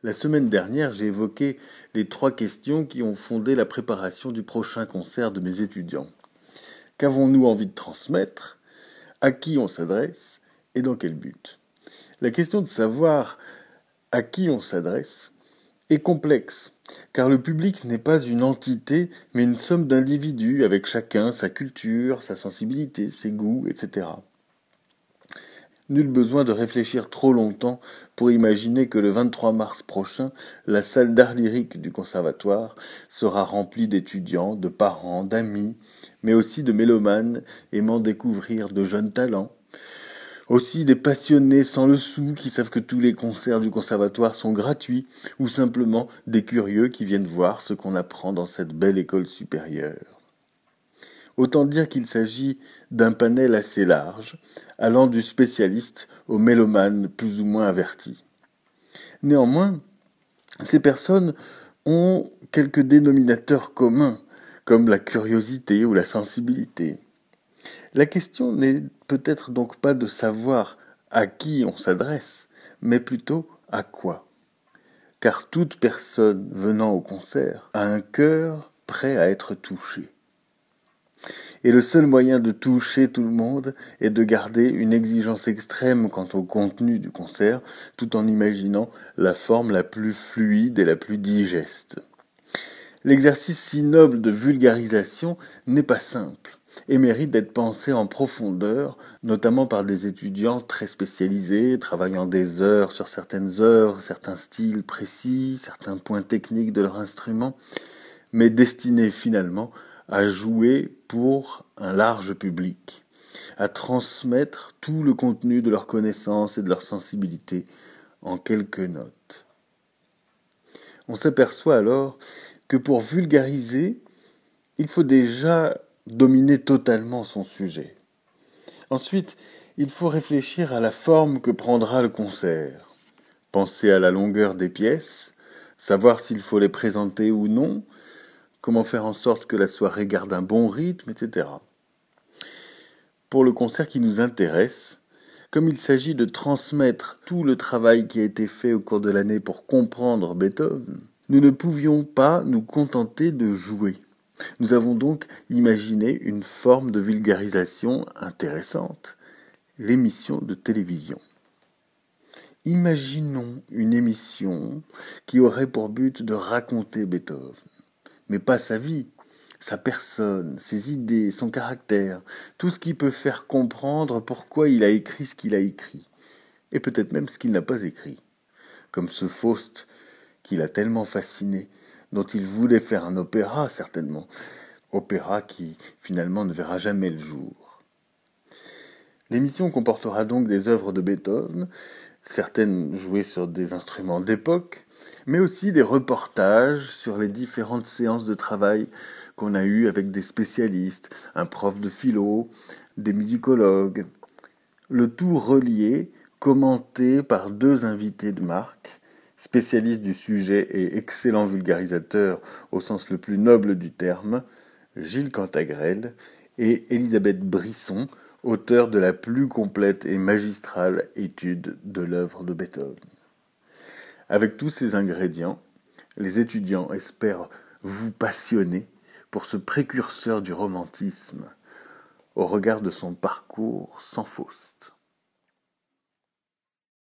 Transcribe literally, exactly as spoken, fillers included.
La semaine dernière, j'ai évoqué les trois questions qui ont fondé la préparation du prochain concert de mes étudiants. Qu'avons-nous envie de transmettre? À qui on s'adresse? Et dans quel but? La question de savoir à qui on s'adresse est complexe, car le public n'est pas une entité, mais une somme d'individus avec chacun sa culture, sa sensibilité, ses goûts, et cetera. Nul besoin de réfléchir trop longtemps pour imaginer que le vingt-trois mars prochain, la salle d'art lyrique du conservatoire sera remplie d'étudiants, de parents, d'amis, mais aussi de mélomanes aimant découvrir de jeunes talents. Aussi des passionnés sans le sou qui savent que tous les concerts du conservatoire sont gratuits, ou simplement des curieux qui viennent voir ce qu'on apprend dans cette belle école supérieure. Autant dire qu'il s'agit d'un panel assez large, allant du spécialiste au mélomane plus ou moins averti. Néanmoins, ces personnes ont quelques dénominateurs communs, comme la curiosité ou la sensibilité. La question n'est peut-être donc pas de savoir à qui on s'adresse, mais plutôt à quoi. Car toute personne venant au concert a un cœur prêt à être touché. Et le seul moyen de toucher tout le monde est de garder une exigence extrême quant au contenu du concert, tout en imaginant la forme la plus fluide et la plus digeste. L'exercice si noble de vulgarisation n'est pas simple et mérite d'être pensé en profondeur, notamment par des étudiants très spécialisés, travaillant des heures sur certaines œuvres, certains styles précis, certains points techniques de leur instrument, mais destinés finalement à jouer pour un large public, à transmettre tout le contenu de leur connaissance et de leur sensibilité en quelques notes. On s'aperçoit alors que pour vulgariser, il faut déjà dominer totalement son sujet. Ensuite, il faut réfléchir à la forme que prendra le concert, penser à la longueur des pièces, savoir s'il faut les présenter ou non, comment faire en sorte que la soirée garde un bon rythme, et cetera. Pour le concert qui nous intéresse, comme il s'agit de transmettre tout le travail qui a été fait au cours de l'année pour comprendre Beethoven, nous ne pouvions pas nous contenter de jouer. Nous avons donc imaginé une forme de vulgarisation intéressante, l'émission de télévision. Imaginons une émission qui aurait pour but de raconter Beethoven, mais pas sa vie, sa personne, ses idées, son caractère, tout ce qui peut faire comprendre pourquoi il a écrit ce qu'il a écrit, et peut-être même ce qu'il n'a pas écrit, comme ce Faust qui l'a tellement fasciné, dont il voulait faire un opéra certainement, opéra qui finalement ne verra jamais le jour. L'émission comportera donc des œuvres de Beethoven, certaines jouées sur des instruments d'époque, mais aussi des reportages sur les différentes séances de travail qu'on a eues avec des spécialistes, un prof de philo, des musicologues. Le tout relié, commenté par deux invités de marque, spécialistes du sujet et excellents vulgarisateurs au sens le plus noble du terme, Gilles Cantagrel et Elisabeth Brisson, auteur de la plus complète et magistrale étude de l'œuvre de Beethoven. Avec tous ces ingrédients, les étudiants espèrent vous passionner pour ce précurseur du romantisme, au regard de son parcours sans Faust.